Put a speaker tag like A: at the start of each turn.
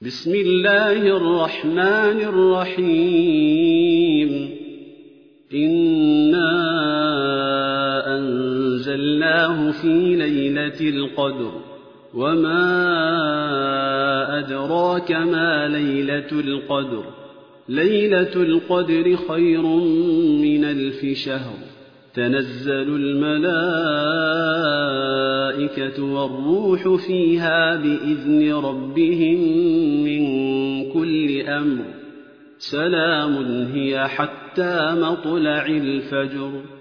A: بسم الله الرحمن الرحيم إنا أنزلناه في ليلة القدر وما أدراك ما ليلة القدر ليلة القدر خير من 1000 شهر تنزل الملائكة والروح فيها بإذن ربهم من كل أمر سلام هي حتى مطلع الفجر